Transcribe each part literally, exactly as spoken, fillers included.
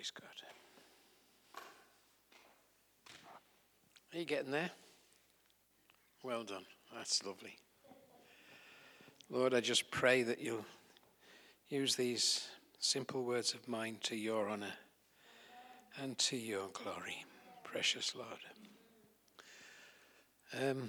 Praise God. Are you getting there? Well done. That's lovely. Lord, I just pray that you'll use these simple words of mine to your honor and to your glory, precious Lord. Um,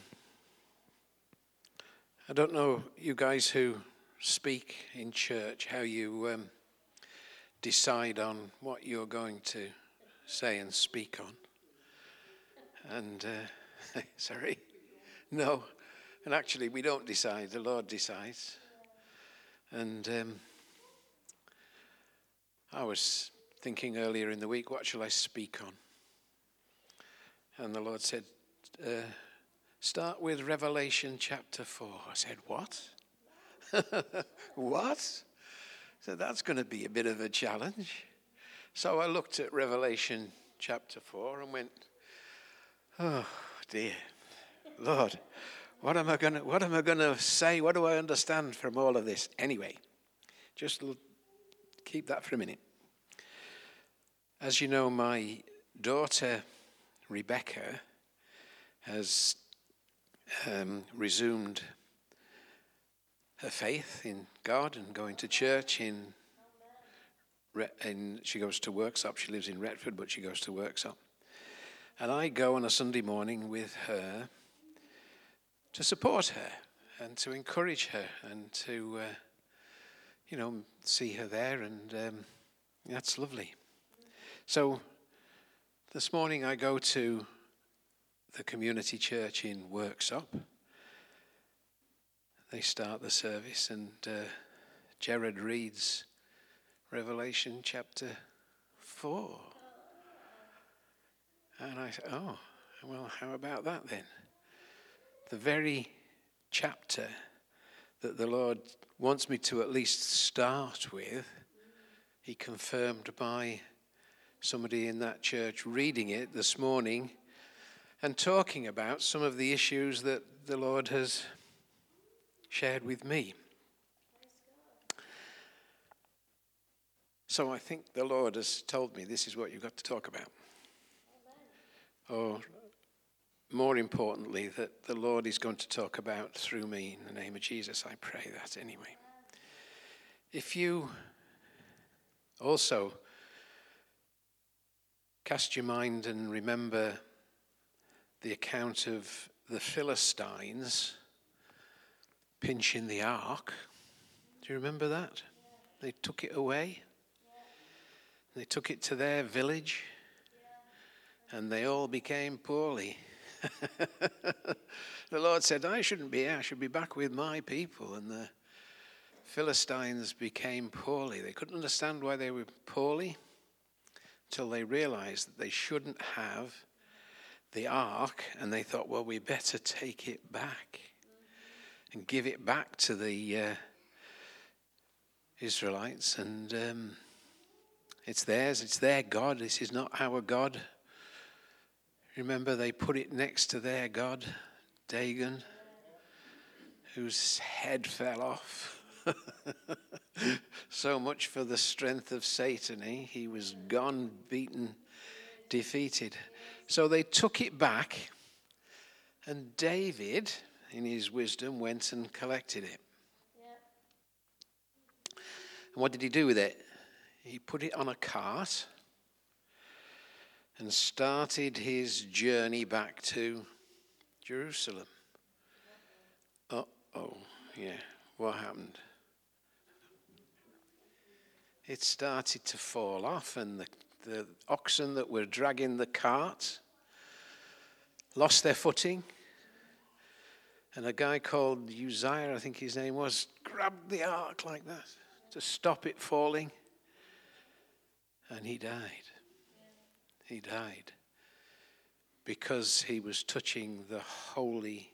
I don't know, you guys who speak in church, how you um, decide on what you're going to say and speak on. And, uh, sorry, no, and actually we don't decide, the Lord decides. And um, I was thinking earlier in the week, what shall I speak on? And the Lord said, uh, start with Revelation chapter four. I said, what? What? So that's going to be a bit of a challenge. So I looked at Revelation chapter four and went, oh dear, Lord, what am I going to, what am I going to say? What do I understand from all of this? Anyway, just l- keep that for a minute. As you know, my daughter Rebecca has um, resumed her faith in God and going to church in, in, she goes to Worksop. She lives in Retford, but she goes to Worksop. And I go on a Sunday morning with her to support her and to encourage her and to, uh, you know, see her there. And um, that's lovely. So this morning I go to the community church in Worksop. They start the service and uh, Jared reads Revelation chapter four. And I said, oh, well, how about that then? The very chapter that the Lord wants me to at least start with, he confirmed by somebody in that church reading it this morning and talking about some of the issues that the Lord has shared with me. So I think the Lord has told me this is what you've got to talk about. Or more importantly, that the Lord is going to talk about through me in the name of Jesus. I pray that anyway. If you also cast your mind and remember the account of the Philistines pinching the ark. Do you remember that? They took it away. They took it to their village. And they all became poorly. The Lord said, I shouldn't be here. I should be back with my people. And the Philistines became poorly. They couldn't understand why they were poorly until they realized that they shouldn't have the ark. And they thought, well, we better take it back and give it back to the uh, Israelites. And um, it's theirs. It's their God. This is not our God. Remember, they put it next to their god, Dagon, whose head fell off. So much for the strength of Satan. Eh? He was gone, beaten, defeated. So they took it back, and David, in his wisdom, went and collected it. Yeah. And what did he do with it? He put it on a cart and started his journey back to Jerusalem. Uh-oh, yeah, what happened? It started to fall off, and the, the oxen that were dragging the cart lost their footing. And a guy called Uzziah, I think his name was, grabbed the ark like that to stop it falling. And he died. He died because he was touching the holy,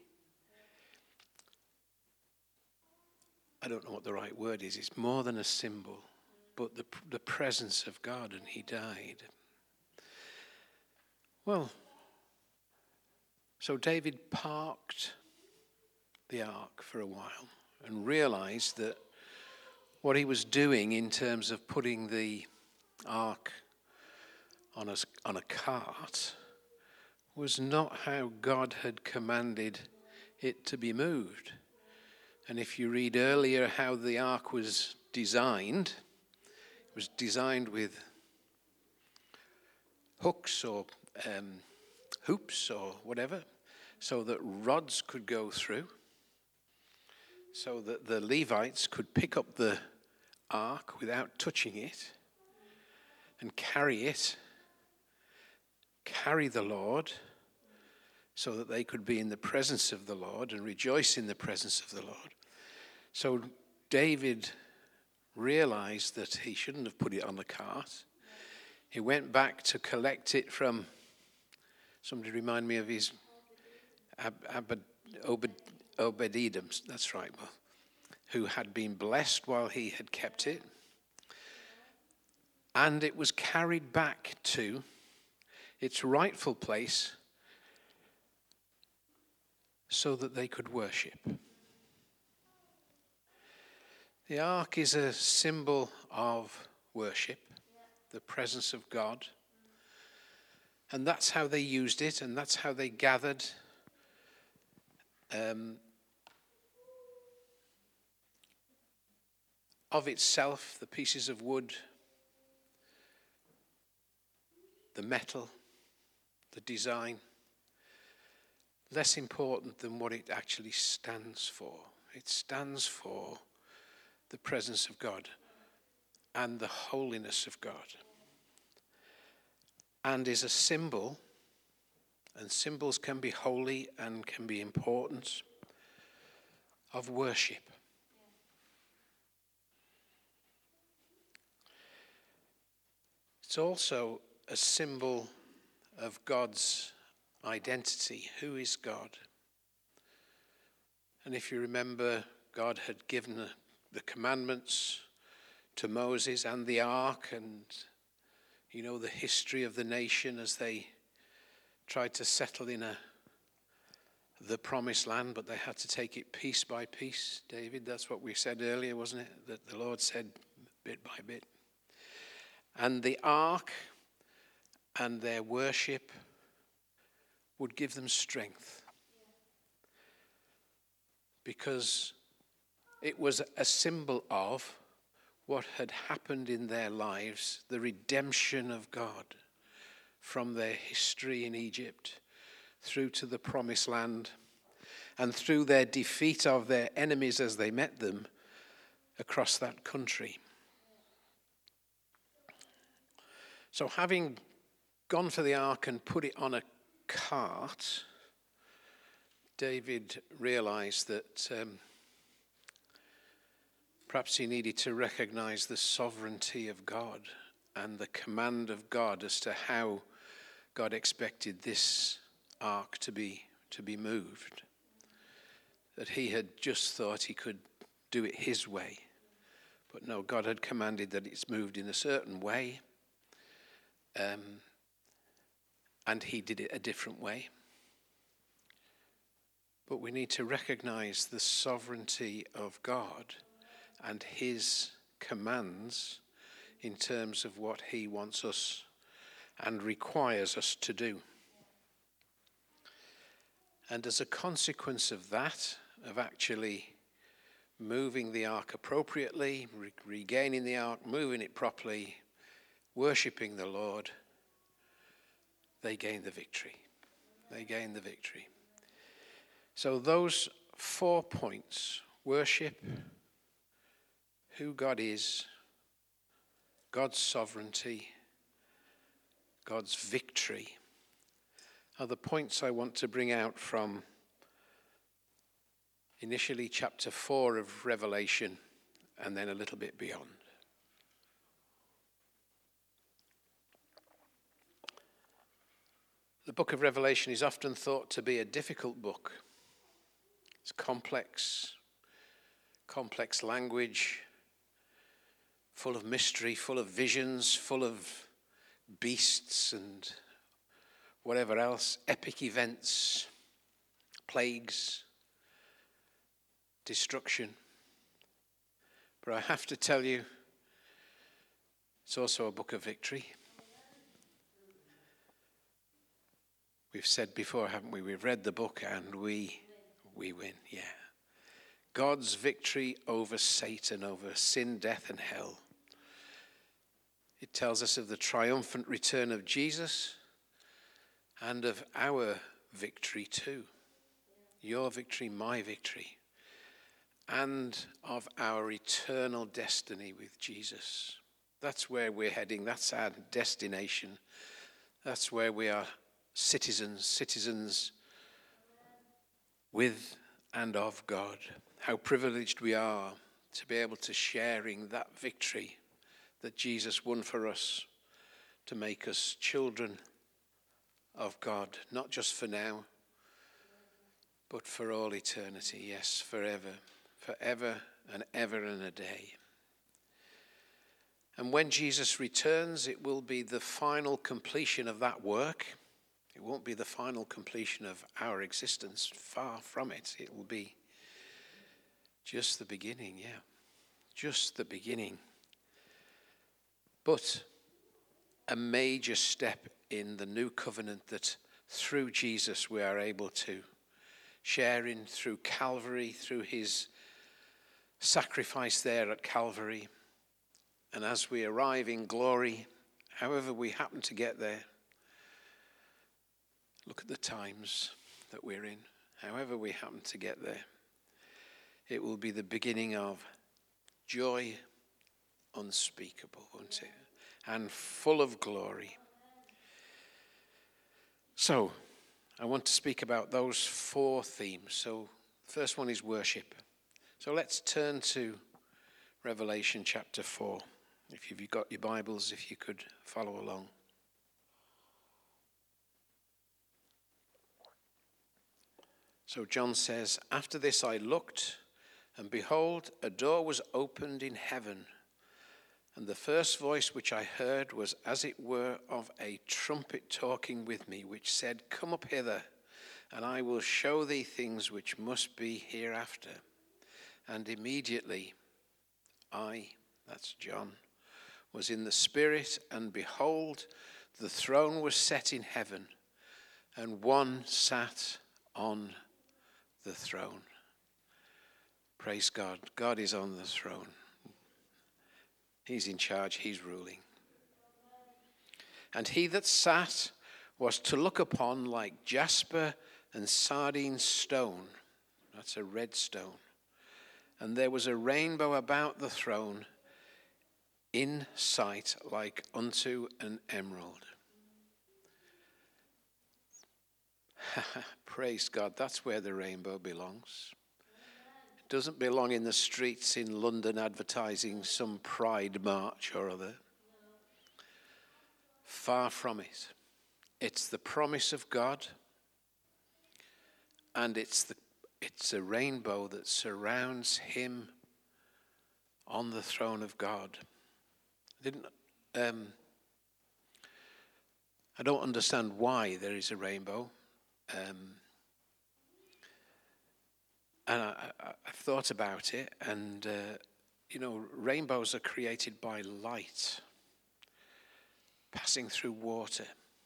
I don't know what the right word is, it's more than a symbol, but the the presence of God, and he died. Well, so David parked the ark for a while and realized that what he was doing in terms of putting the ark on a, on a cart was not how God had commanded it to be moved. And if you read earlier how the ark was designed, it was designed with hooks or um, hoops or whatever, so that rods could go through, so that the Levites could pick up the ark without touching it and carry it, carry the Lord, so that they could be in the presence of the Lord and rejoice in the presence of the Lord. So David realized that he shouldn't have put it on the cart. He went back to collect it from, somebody remind me of his, Ab, Ab, Obed, Obed-Edom, that's right, well, who had been blessed while he had kept it. And it was carried back to its rightful place so that they could worship. The ark is a symbol of worship, the presence of God. And that's how they used it, and that's how they gathered. Um, of itself, the pieces of wood, the metal, the design, less important than what it actually stands for. It stands for the presence of God and the holiness of God, and is a symbol, and symbols can be holy and can be important, of worship. It's also a symbol of God's identity. Who is God? And if you remember, God had given the, the commandments to Moses and the ark, and you know the history of the nation as they tried to settle in a the promised land, but they had to take it piece by piece. David, that's what we said earlier, wasn't it? That the Lord said bit by bit. And the ark and their worship would give them strength, because it was a symbol of what had happened in their lives, the redemption of God from their history in Egypt through to the promised land, and through their defeat of their enemies as they met them across that country. So having gone for the ark and put it on a cart, David realized that um, perhaps he needed to recognize the sovereignty of God and the command of God as to how God expected this ark to be to be moved. That he had just thought he could do it his way. But no, God had commanded that it's moved in a certain way. Um, and he did it a different way. But we need to recognize the sovereignty of God and his commands in terms of what he wants us and requires us to do. And as a consequence of that, of actually moving the ark appropriately, re- regaining the ark, moving it properly, worshipping the Lord, they gained the victory. They gained the victory. So those four points, worship, who God is, God's sovereignty, God's victory, are the points I want to bring out from initially chapter four of Revelation and then a little bit beyond. The book of Revelation is often thought to be a difficult book. It's complex, complex language, full of mystery, full of visions, full of beasts and whatever else, epic events, plagues, destruction. But I have to tell you, it's also a book of victory. We've said before, haven't we? We've read the book and we we win, yeah. God's victory over Satan, over sin, death, and hell. It tells us of the triumphant return of Jesus and of our victory too. Your victory, my victory. And of our eternal destiny with Jesus. That's where we're heading. That's our destination. That's where we are citizens, citizens with and of God. How privileged we are to be able to sharing that victory that Jesus won for us, to make us children of God, not just for now, but for all eternity. Yes, forever, forever and ever and a day. And when Jesus returns, it will be the final completion of that work. It won't be the final completion of our existence. Far from it. It will be just the beginning, yeah. Just the beginning. But a major step in the new covenant that through Jesus we are able to share in, through Calvary, through his sacrifice there at Calvary. And as we arrive in glory, however we happen to get there, look at the times that we're in, however we happen to get there, it will be the beginning of joy unspeakable, won't it? And full of glory. So, I want to speak about those four themes. So, the first one is worship. So let's turn to Revelation chapter four. If you've got your Bibles, if you could follow along. So John says, "After this I looked, and behold, a door was opened in heaven. And the first voice which I heard was as it were of a trumpet talking with me, which said, 'Come up hither, and I will show thee things which must be hereafter.' And immediately I," that's John, "was in the Spirit, and behold, the throne was set in heaven, and one sat on the throne." Praise God. God is on the throne. He's in charge. He's ruling. "And he that sat was to look upon like jasper and sardine stone." That's a red stone. "And there was a rainbow about the throne in sight like unto an emerald." Praise God. That's where the rainbow belongs. It doesn't belong in the streets in London advertising some pride march or other. Far from it. It's the promise of God, and it's the it's a rainbow that surrounds him on the throne of God. I didn't um, I don't understand why there is a rainbow. Um, and I, I, I've thought about it, and uh, you know, rainbows are created by light passing through water.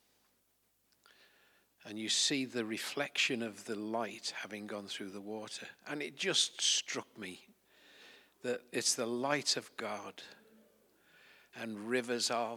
And you see the reflection of the light having gone through the water. And it just struck me that it's the light of God and rivers of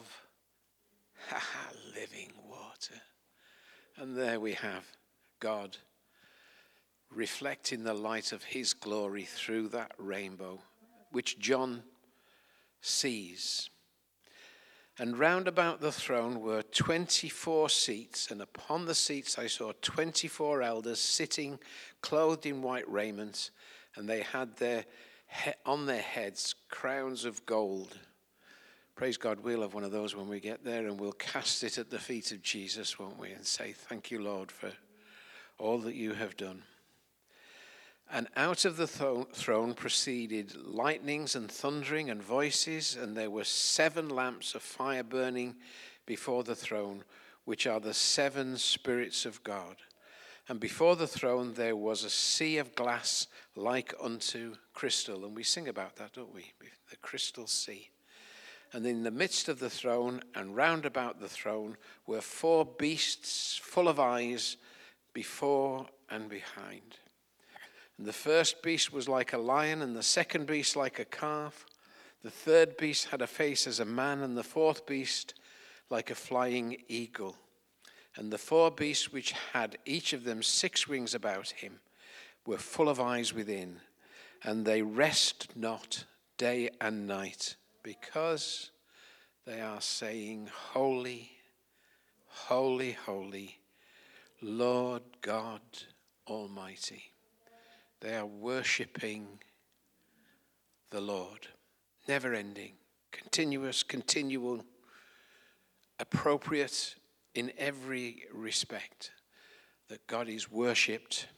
living water. And there we have God reflecting the light of his glory through that rainbow, which John sees. And round about the throne were twenty-four seats, and upon the seats I saw twenty-four elders sitting, clothed in white raiment, and they had their he- on their heads crowns of gold. Praise God, we'll have one of those when we get there, and we'll cast it at the feet of Jesus, won't we, and say, "Thank you, Lord, for all that you have done." And out of the th- throne proceeded lightnings and thundering and voices, and there were seven lamps of fire burning before the throne, which are the seven spirits of God. And before the throne there was a sea of glass like unto crystal. And we sing about that, don't we? The crystal sea. And in the midst of the throne and round about the throne were four beasts full of eyes before and behind. And the first beast was like a lion, and the second beast like a calf. The third beast had a face as a man, and the fourth beast like a flying eagle. And the four beasts, which had each of them six wings about him, were full of eyes within, and they rest not day and night, because they are saying, Holy, holy, holy, Lord God Almighty. They are worshipping the Lord. Never ending, continuous, continual, appropriate in every respect, that God is worshipped,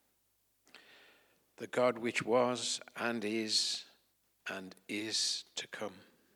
the God which was and is and is to come.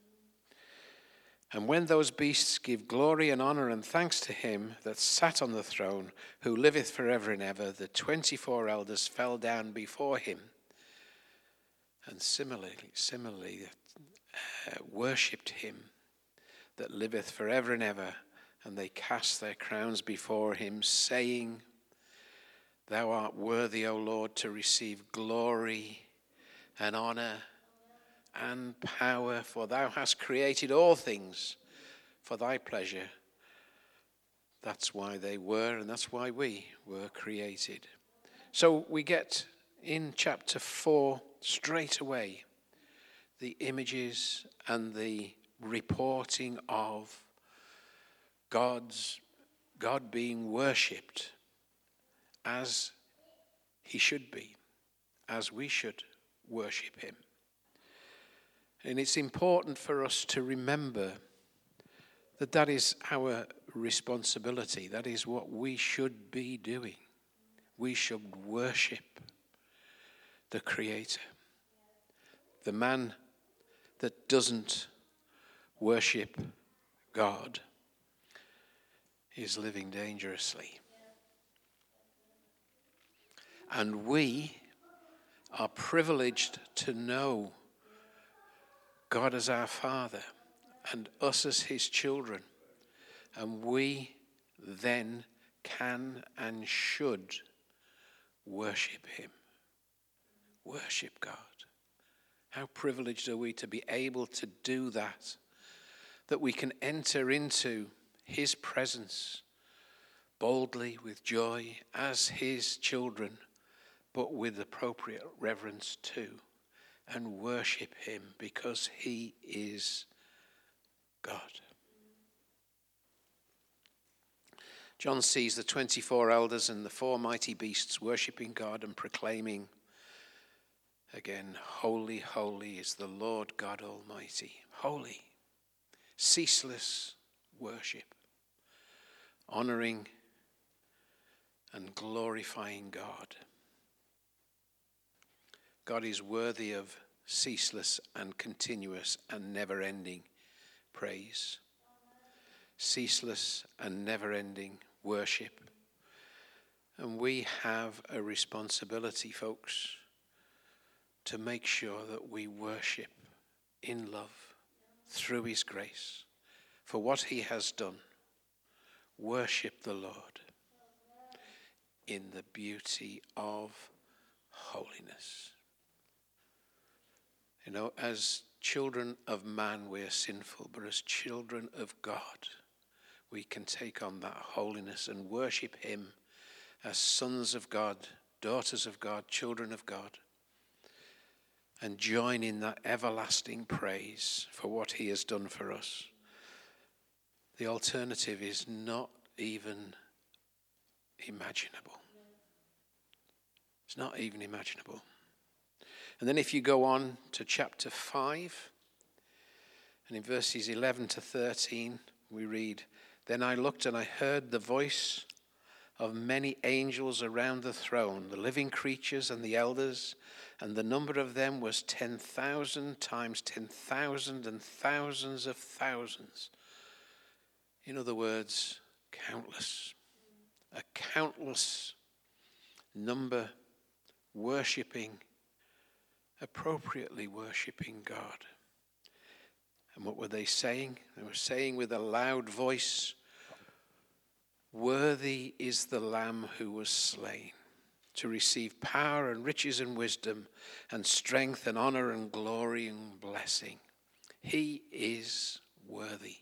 And when those beasts give glory and honor and thanks to him that sat on the throne, who liveth forever and ever, the twenty-four elders fell down before him, and similarly, similarly uh, worshipped him that liveth forever and ever, and they cast their crowns before him, saying, Thou art worthy, O Lord, to receive glory and honor and power, for thou hast created all things for thy pleasure. That's why they were, and that's why we were created. So we get in chapter four straight away the images and the reporting of God's God being worshipped as he should be, as we should worship him. And it's important for us to remember that that is our responsibility. That is what we should be doing. We should worship the Creator. The man that doesn't worship God is living dangerously. And we are privileged to know God as our Father and us as his children. And we then can and should worship him. Worship God. How privileged are we to be able to do that, that we can enter into his presence boldly with joy as his children, but with appropriate reverence too, and worship him because he is God. John sees the twenty-four elders and the four mighty beasts worshipping God and proclaiming again, holy, holy is the Lord God Almighty. Holy, ceaseless worship, honoring and glorifying God. God is worthy of ceaseless and continuous and never-ending praise. Ceaseless and never-ending worship. And we have a responsibility, folks, to make sure that we worship in love through his grace for what he has done. Worship the Lord in the beauty of holiness. You know, as children of man, we're sinful, but as children of God, we can take on that holiness and worship him as sons of God, daughters of God, children of God, and join in that everlasting praise for what he has done for us. The alternative is not even imaginable. It's not even imaginable. And then if you go on to chapter five, and in verses eleven to thirteen, we read, Then I looked and I heard the voice of many angels around the throne, the living creatures and the elders, and the number of them was ten thousand times ten thousand and thousands of thousands. In other words, countless. A countless number worshipping, appropriately worshipping God. And what were they saying? They were saying with a loud voice, "Worthy is the Lamb who was slain to receive power and riches and wisdom and strength and honor and glory and blessing. He is worthy."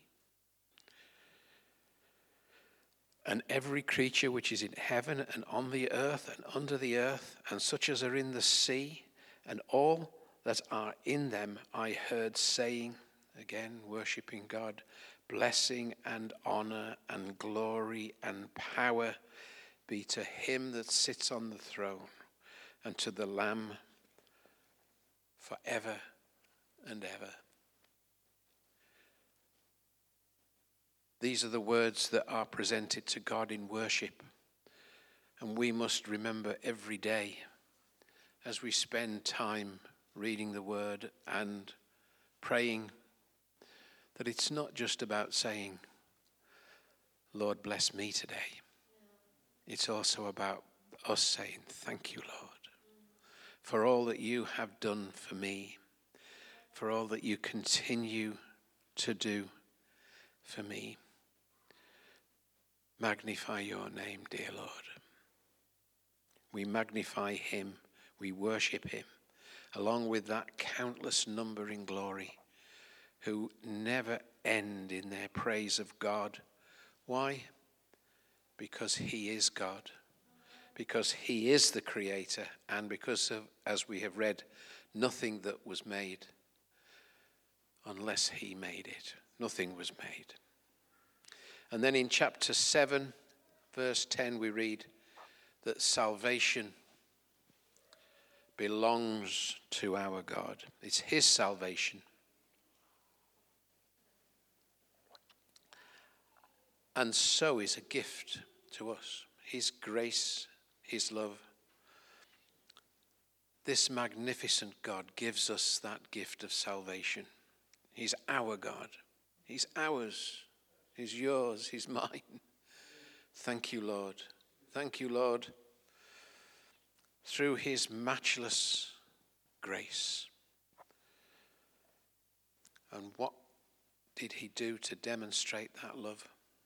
And every creature which is in heaven and on the earth and under the earth, and such as are in the sea, and all that are in them, I heard saying, again, worshipping God, "Blessing and honor and glory and power be to him that sits on the throne and to the Lamb forever and ever." These are the words that are presented to God in worship. And we must remember every day as we spend time reading the word and praying that it's not just about saying, "Lord, bless me today." It's also about us saying, "Thank you, Lord, for all that you have done for me, for all that you continue to do for me. Magnify your name, dear Lord." We magnify him, we worship him, along with that countless number in glory who never end in their praise of God. Why? Because he is God, because he is the creator, and because of, as we have read, nothing that was made unless he made it. Nothing was made. And then in chapter seven, verse ten, we read that salvation belongs to our God. It's his salvation. And so is a gift to us. His grace, his love. This magnificent God gives us that gift of salvation. He's our God. He's ours. He's yours. He's mine. Thank you, Lord. Thank you, Lord. Through his matchless grace. And what did he do to demonstrate that love?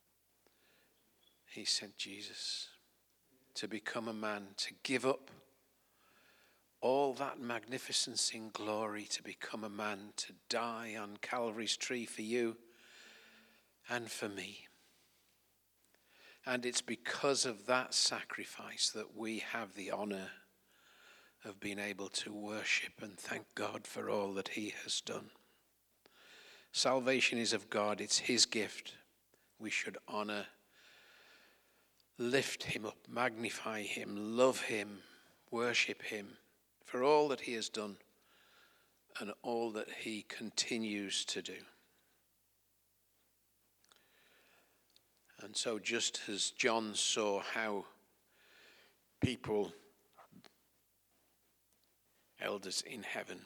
He sent Jesus to become a man, to give up all that magnificence in glory, to become a man, to die on Calvary's tree for you and for me. And it's because of that sacrifice that we have the honor of being able to worship and thank God for all that he has done. Salvation is of God. It's his gift. We should honor, lift him up, magnify him, love him, worship him for all that he has done and all that he continues to do. And so just as John saw how people, elders in heaven,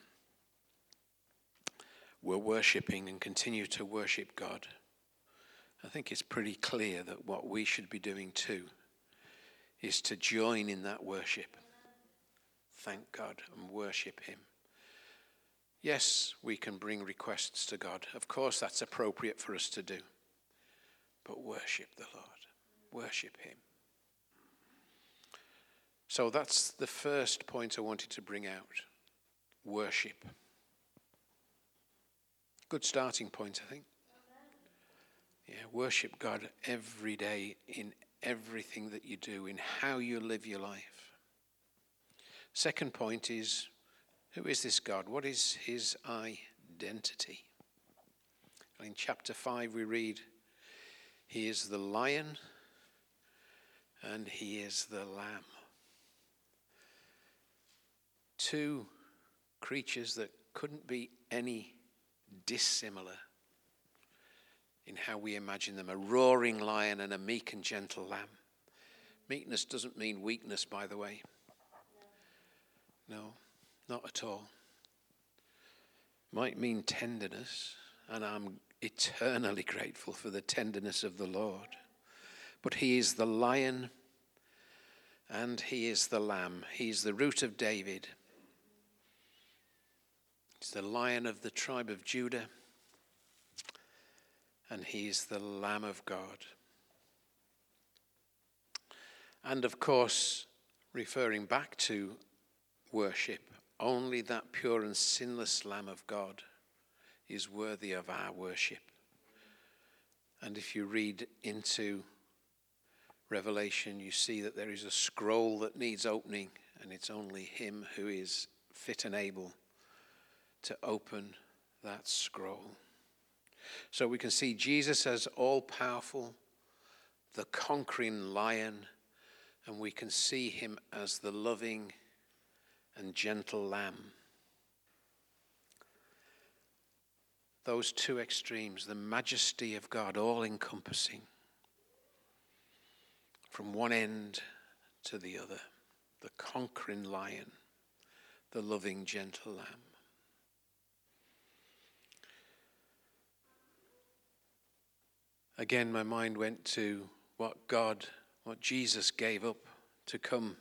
were worshipping and continue to worship God, I think it's pretty clear that what we should be doing too is to join in that worship. Thank God and worship him. Yes, we can bring requests to God. Of course, that's appropriate for us to do. But worship the Lord. Worship him. So that's the first point I wanted to bring out. Worship. Good starting point, I think. Yeah, worship God every day in everything that you do, in how you live your life. Second point is, who is this God? What is his identity? In chapter five we read, he is the lion and he is the lamb. Two creatures that couldn't be any dissimilar in how we imagine them, a roaring lion and a meek and gentle lamb. Meekness doesn't mean weakness, by the way. No, not at all. Might mean tenderness, and I'm eternally grateful for the tenderness of the Lord. But he is the lion and he is the lamb. He's the root of David. He's the lion of the tribe of Judah. and he is the Lamb of God. And of course, referring back to worship, only that pure and sinless Lamb of God is worthy of our worship. And if you read into Revelation, you see that there is a scroll that needs opening, and it's only him who is fit and able to open that scroll. So we can see Jesus as all-powerful, the conquering lion, and we can see him as the loving and gentle lamb. Those two extremes, the majesty of God, all-encompassing, from one end to the other, the conquering lion, the loving, gentle lamb. Again, my mind went to what God, what Jesus gave up to come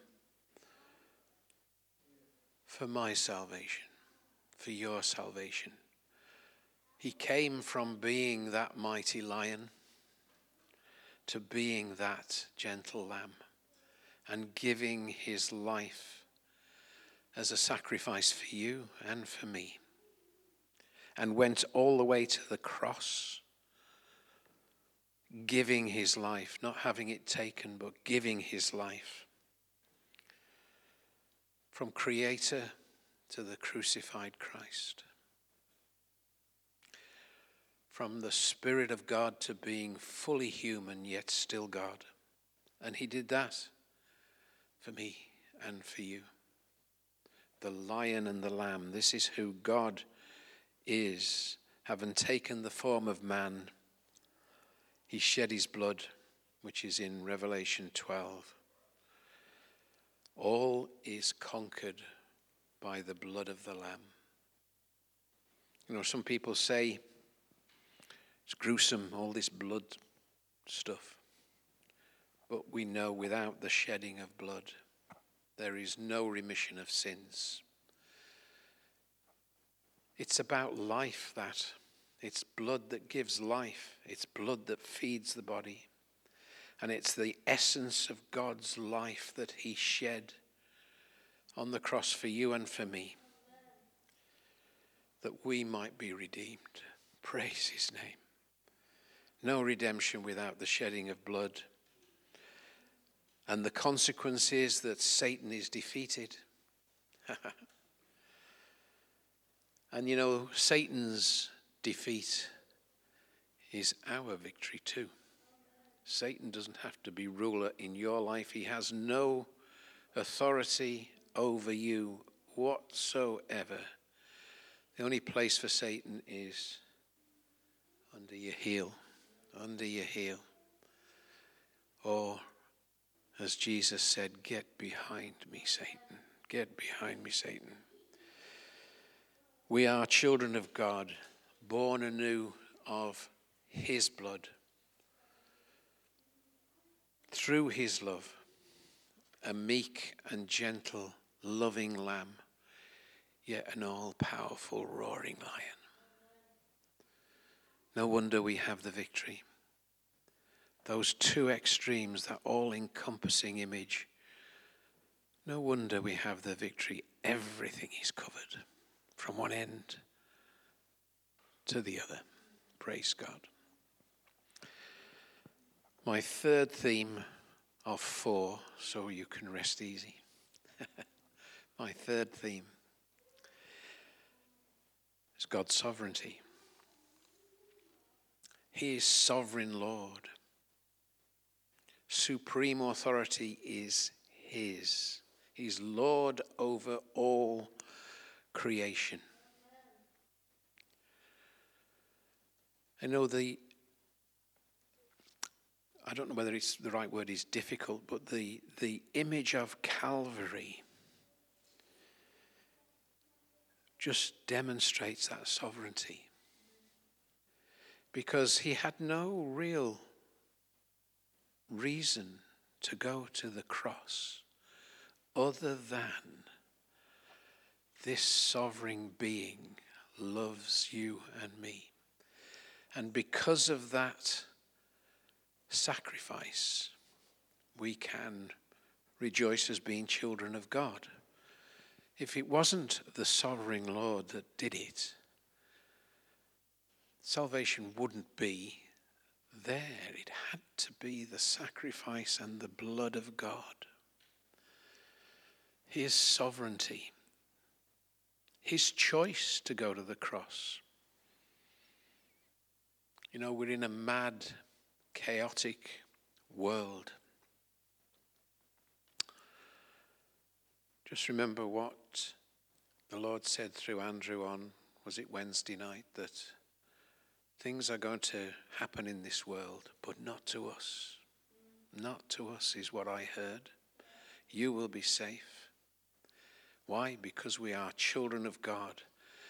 for my salvation, for your salvation. He came from being that mighty lion to being that gentle lamb and giving his life as a sacrifice for you and for me, and went all the way to the cross, giving his life, not having it taken, but giving his life. From creator to the crucified Christ. From the Spirit of God to being fully human, yet still God. And he did that for me and for you. The lion and the lamb, this is who God is, having taken the form of man. He shed his blood, which is in Revelation twelve. All is conquered by the blood of the Lamb. You know, some people say it's gruesome, all this blood stuff. But we know without the shedding of blood, there is no remission of sins. It's about life, that. It's blood that gives life. It's blood that feeds the body. And it's the essence of God's life that he shed on the cross for you and for me, that we might be redeemed. Praise his name. No redemption without the shedding of blood. And the consequence is that Satan is defeated. And you know, Satan's defeat is our victory too. Satan doesn't have to be ruler in your life. He has no authority over you whatsoever. The only place for Satan is under your heel, under your heel. Or, as Jesus said, get behind me, Satan. Get behind me, Satan. We are children of God, born anew of his blood. Through his love, a meek and gentle, loving lamb, yet an all-powerful, roaring lion. No wonder we have the victory. Those two extremes, that all-encompassing image, no wonder we have the victory. Everything is covered from one end to the other. Praise God. My third theme of four, so you can rest easy. My third theme is God's sovereignty. He is sovereign Lord. Supreme authority is his. He's Lord over all creation. I know the I don't know whether it's the right word is difficult, but the, the image of Calvary just demonstrates that sovereignty. Because he had no real reason to go to the cross other than this sovereign being loves you and me. And because of that sacrifice, we can rejoice as being children of God. If it wasn't the sovereign Lord that did it, salvation wouldn't be there. It had to be the sacrifice and the blood of God. His sovereignty, his choice to go to the cross. You know, we're in a mad, chaotic world. Just remember what the Lord said through Andrew on, was it Wednesday night, that things are going to happen in this world, but not to us. Not to us is what I heard. You will be safe. Why? Because we are children of God.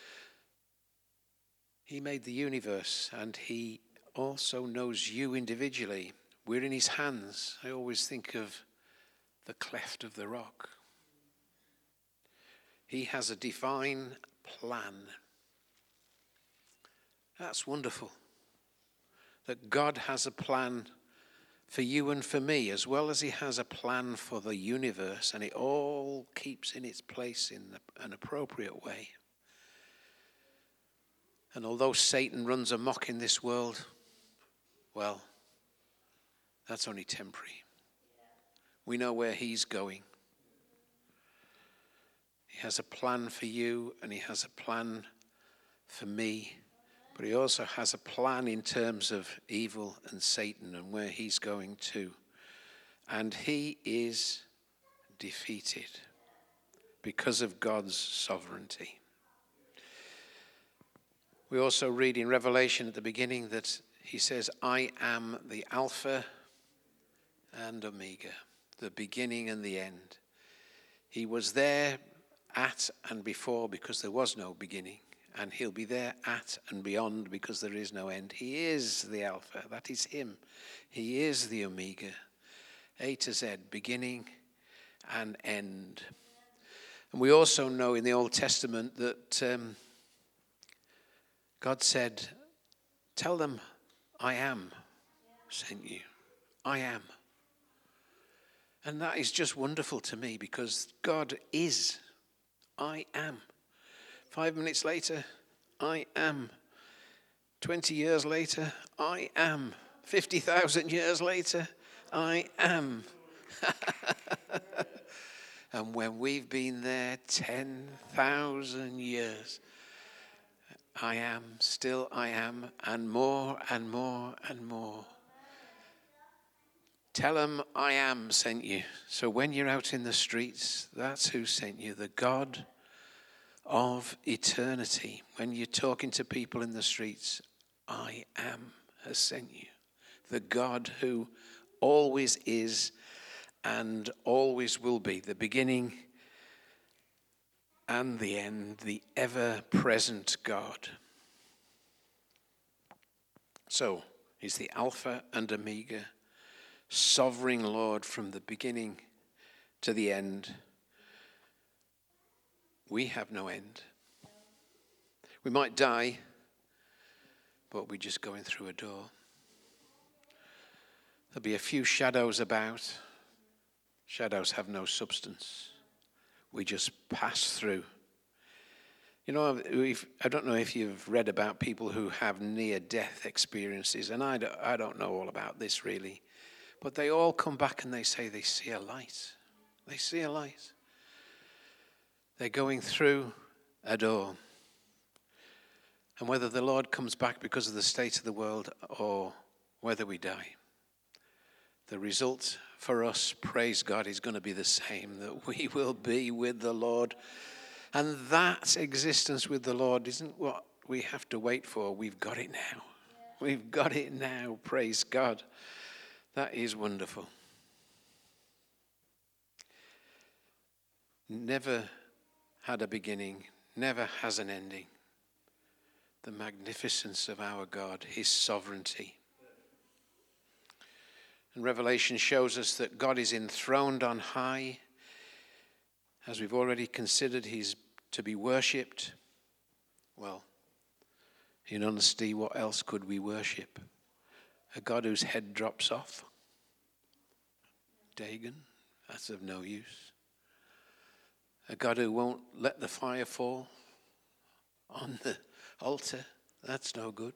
He made the universe, and he also knows you individually. We're in his hands. I always think of the cleft of the rock. He has a divine plan. That's wonderful. That God has a plan for you and for me, as well as he has a plan for the universe, and it all keeps in its place in an appropriate way. And although Satan runs amok in this world, well, that's only temporary. We know where he's going. He has a plan for you, and he has a plan for me. But he also has a plan in terms of evil and Satan and where he's going to. And he is defeated because of God's sovereignty. We also read in Revelation at the beginning that he says, I am the Alpha and Omega, the beginning and the end. He was there at and before because there was no beginning. And he'll be there at and beyond because there is no end. He is the Alpha. That is him. He is the Omega. A to Z, beginning and end. And we also know in the Old Testament that um, God said, tell them, I am sent you. I am. And that is just wonderful to me because God is. I am. Five minutes later, I am. Twenty years later, I am. Fifty thousand years later, I am. And when we've been there ten thousand years, I am, still I am, and more and more and more. Tell them I am sent you. So when you're out in the streets, that's who sent you, the God of eternity. When you're talking to people in the streets, I am has sent you. The God who always is and always will be, the beginning and the end, the ever-present God. So, he's the Alpha and Omega, sovereign Lord from the beginning to the end. We have no end. We might die, but we're just going through a door. There'll be a few shadows about. Shadows have no substance. We just pass through. You know, we've, I don't know if you've read about people who have near-death experiences, and I don't, I don't know all about this really, but they all come back and they say they see a light. They see a light. They're going through a door. And whether the Lord comes back because of the state of the world or whether we die, the result for us, praise God, is going to be the same, that we will be with the Lord. And that existence with the Lord isn't what we have to wait for. We've got it now. We've got it now, praise God. That is wonderful. Never had a beginning, never has an ending. The magnificence of our God, his sovereignty. And Revelation shows us that God is enthroned on high. As we've already considered, he's to be worshipped. Well, In honesty, what else could we worship? A God whose head drops off? Dagon? That's of no use. A God who won't let the fire fall on the altar? That's no good.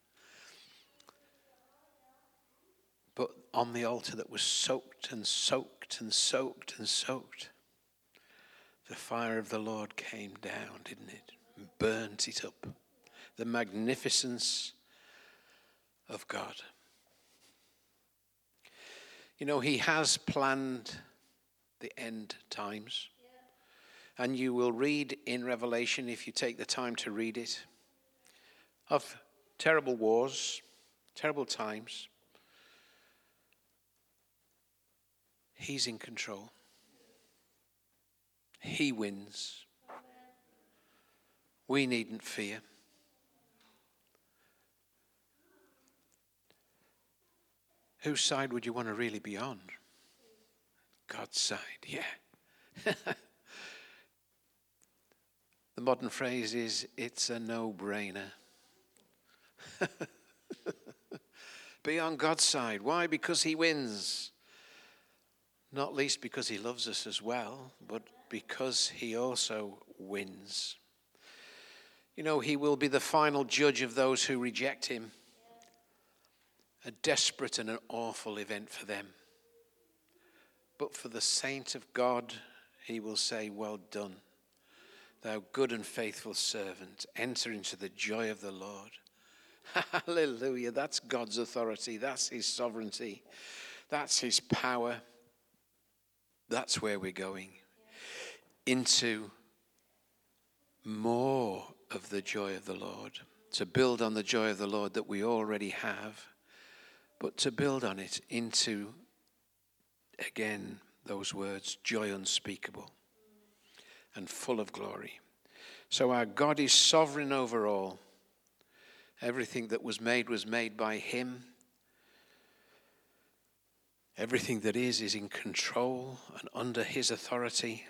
But on the altar that was soaked and soaked and soaked and soaked, the fire of the Lord came down, didn't it? And burnt it up. The magnificence of God. You know, he has planned the end times. And you will read in Revelation, if you take the time to read it, of terrible wars, terrible times. He's in control. He wins. We needn't fear. Whose side would you want to really be on? God's side, yeah. The modern phrase is, it's a no-brainer. Be on God's side. Why? Because he wins. Not least because he loves us as well, but because he also wins. You know, he will be the final judge of those who reject him. A desperate and an awful event for them. But for the saint of God, he will say, well done, thou good and faithful servant. Enter into the joy of the Lord. Hallelujah. That's God's authority. That's his sovereignty. That's his power. That's where we're going. Into more of the joy of the Lord. To build on the joy of the Lord that we already have. But to build on it into, again, those words, joy unspeakable and full of glory. So our God is sovereign over all. Everything that was made was made by him. Everything that is, is in control and under his authority.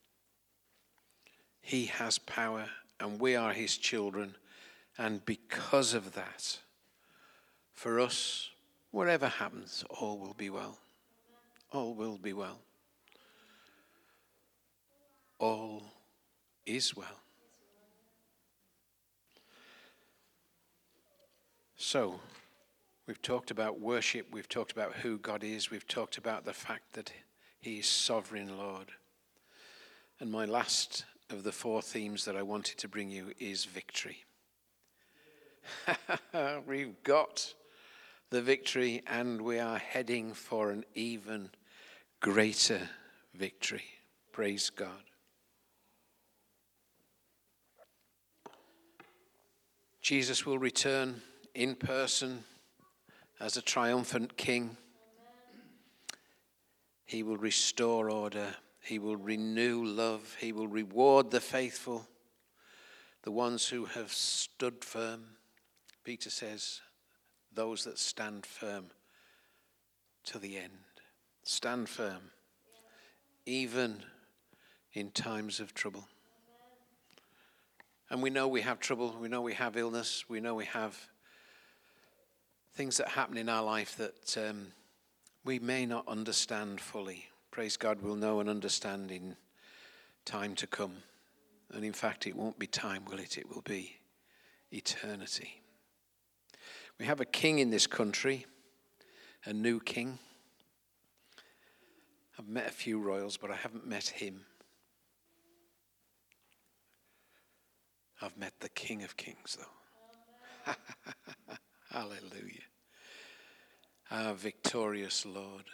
He has power and we are his children. And because of that, for us, whatever happens, all will be well. All will be well. All is well. So, we've talked about worship, we've talked about who God is, we've talked about the fact that he is sovereign Lord. And my last of the four themes that I wanted to bring you is victory. We've got the victory and we are heading for an even greater victory. Praise God. Jesus will return in person as a triumphant king. He will restore order. He will renew love. He will reward the faithful, the ones who have stood firm. Peter says, those that stand firm to the end. Stand firm, even in times of trouble. And we know we have trouble. We know we have illness. We know we have things that happen in our life that um, we may not understand fully. Praise God, we'll know and understand in time to come. And in fact, it won't be time, will it? It will be eternity. We have a king in this country, a new king. I've met a few royals, but I haven't met him. I've met the King of Kings, though. Hallelujah. Our victorious Lord.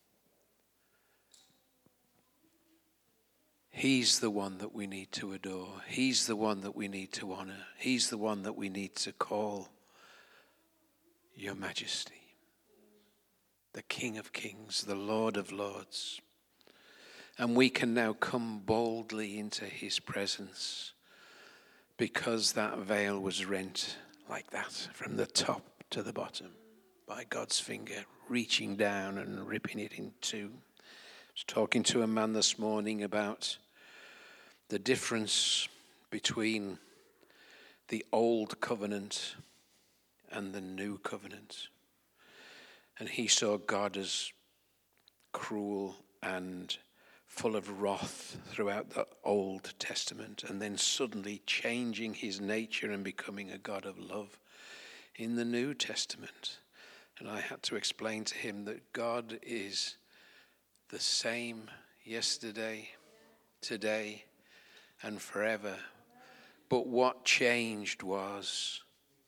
He's the one that we need to adore. He's the one that we need to honor. He's the one that we need to call Your Majesty. The King of Kings, the Lord of Lords. And we can now come boldly into his presence because that veil was rent like that from the top to the bottom by God's finger reaching down and ripping it in two. I was talking to a man this morning about the difference between the old covenant and the new covenant. And he saw God as cruel and full of wrath throughout the Old Testament, and then suddenly changing his nature and becoming a God of love in the New Testament. And I had to explain to him that God is the same yesterday, today, and forever. But what changed was,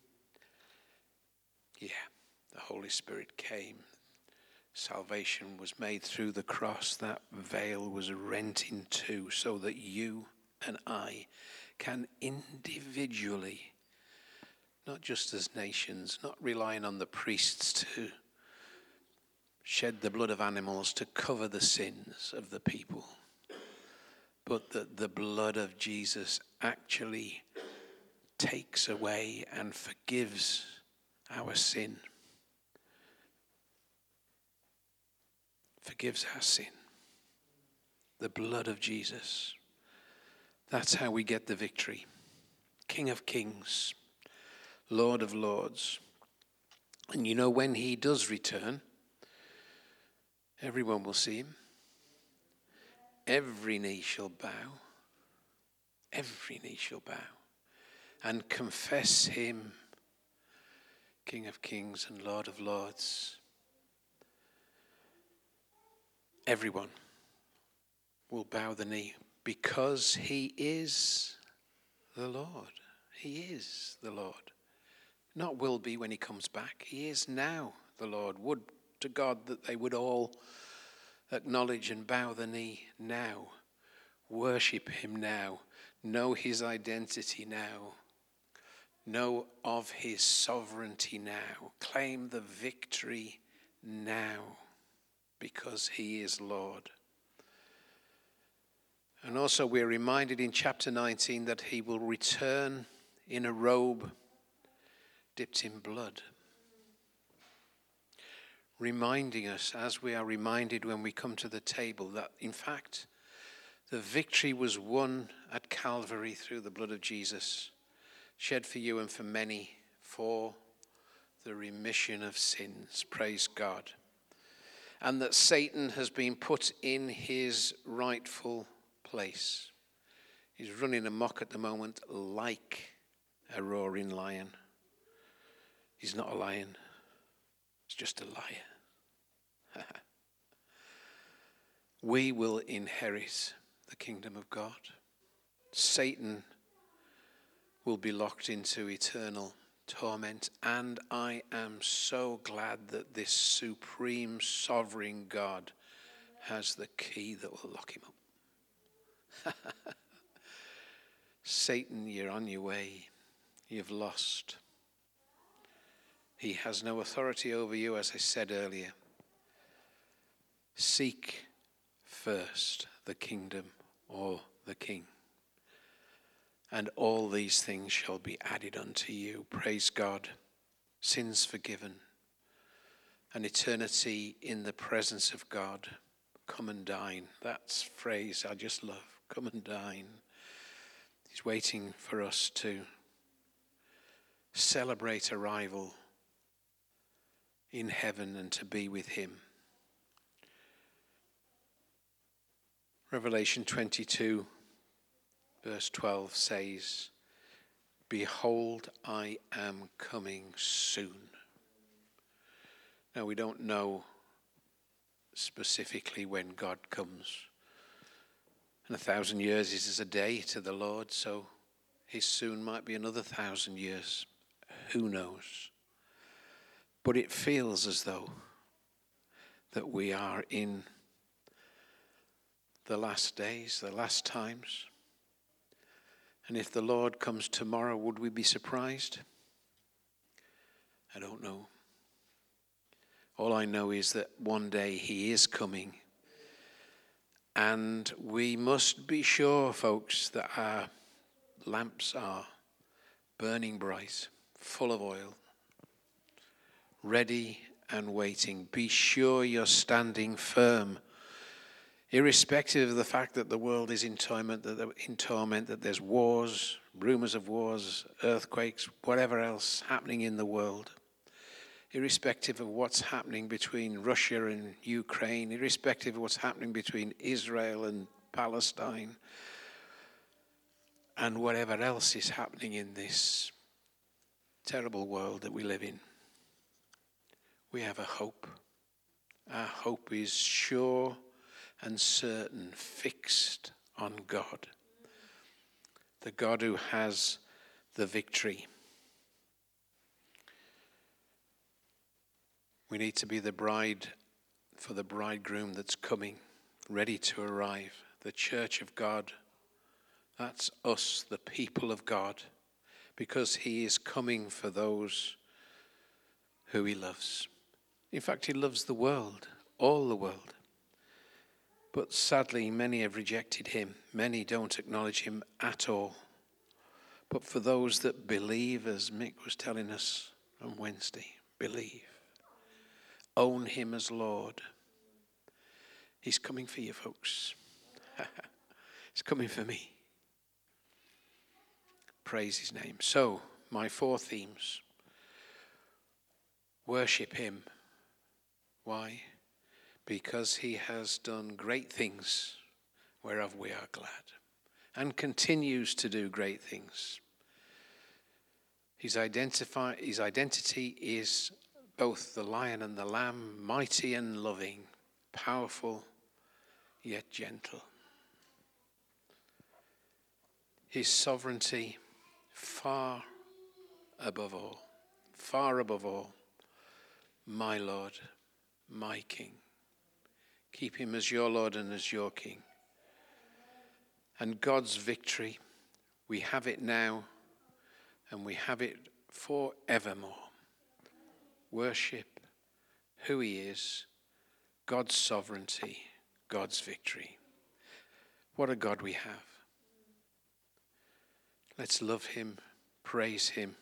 yeah, the Holy Spirit came. Salvation was made through the cross. That veil was rent in two so that you and I can individually, not just as nations, not relying on the priests to shed the blood of animals to cover the sins of the people, but that the blood of Jesus actually takes away and forgives our sin. Forgives our sin. The blood of Jesus. That's how we get the victory. King of kings, Lord of lords. And you know, when he does return, everyone will see him. Every knee shall bow. Every knee shall bow. And confess him, King of kings and Lord of lords. Everyone will bow the knee because he is the Lord. He is the Lord. Not will be when he comes back. He is now the Lord. Would to God that they would all acknowledge and bow the knee now. Worship him now. Know his identity now. Know of his sovereignty now. Claim the victory now. Because he is Lord. And also we're reminded in chapter nineteen that he will return in a robe dipped in blood. Reminding us, as we are reminded when we come to the table, that in fact the victory was won at Calvary through the blood of Jesus, shed for you and for many for the remission of sins. Praise God. And that Satan has been put in his rightful place. He's running amok at the moment like a roaring lion. He's not a lion. He's just a liar. We will inherit the kingdom of God. Satan will be locked into eternal torment, and I am so glad that this supreme sovereign God has the key that will lock him up. Satan, you're on your way. You've lost. He has no authority over you, as I said earlier. Seek first the kingdom or the king, and all these things shall be added unto you. Praise God. Sins forgiven. An eternity in the presence of God. Come and dine. That's a phrase I just love. Come and dine. He's waiting for us to celebrate arrival in heaven and to be with him. Revelation twenty-two. Verse twelve says, behold, I am coming soon. Now, we don't know specifically when God comes. And a thousand years is as a day to the Lord, so his soon might be another thousand years. Who knows? But it feels as though that we are in the last days, the last times. And if the Lord comes tomorrow, would we be surprised? I don't know. All I know is that one day he is coming. And we must be sure, folks, that our lamps are burning bright, full of oil, ready and waiting. Be sure you're standing firm Irrespective of the fact that the world is in torment, that in torment, that there's wars, rumors of wars, earthquakes, whatever else happening in the world, irrespective of what's happening between Russia and Ukraine, irrespective of what's happening between Israel and Palestine, and whatever else is happening in this terrible world that we live in, we have a hope. Our hope is sure and certain, fixed on God, the God who has the victory. We need to be the bride for the bridegroom that's coming, ready to arrive. The church of God, that's us, the people of God, because he is coming for those who he loves. In fact, he loves the world, all the world. But sadly, many have rejected him. Many don't acknowledge him at all. But for those that believe, as Mick was telling us on Wednesday, believe, own him as Lord, he's coming for you, folks. He's coming for me. Praise his name. So, my four themes. Worship him. Why? Because he has done great things whereof we are glad, and continues to do great things. His, identify, his identity is both the lion and the lamb, mighty and loving, powerful yet gentle. His sovereignty far above all, far above all, my Lord, my King. Keep him as your Lord and as your King. And God's victory, we have it now and we have it forevermore. Worship who he is, God's sovereignty, God's victory. What a God we have. Let's love him, praise him,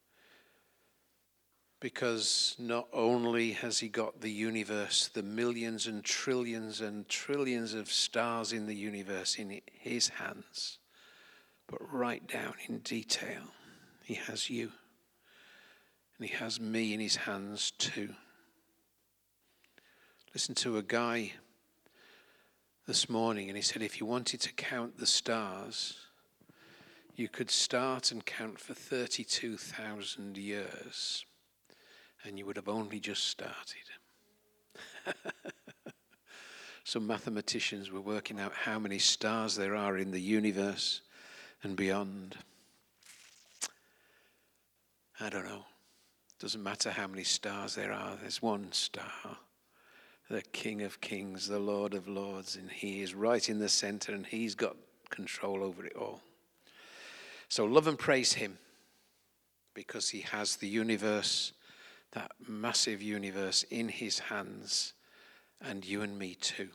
because not only has he got the universe, the millions and trillions and trillions of stars in the universe in his hands, but right down in detail, he has you. And he has me in his hands too. Listen to a guy this morning, and he said if you wanted to count the stars, you could start and count for thirty-two thousand years. And you would have only just started. Some mathematicians were working out how many stars there are in the universe and beyond. I don't know. Doesn't matter how many stars there are. There's one star, the King of Kings, the Lord of Lords, and he is right in the center, and he's got control over it all. So love and praise him, because he has the universe, that massive universe, in his hands, and you and me too.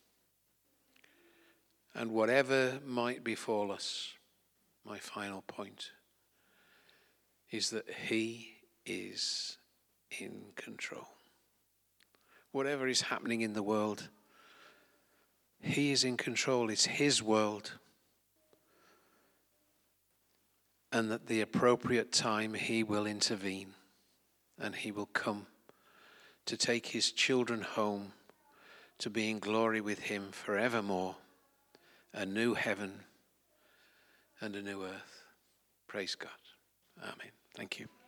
And whatever might befall us, my final point is that he is in control. Whatever is happening in the world, he is in control. It's his world. And at the appropriate time, he will intervene. And he will come to take his children home to be in glory with him forevermore. A new heaven and a new earth. Praise God. Amen. Thank you.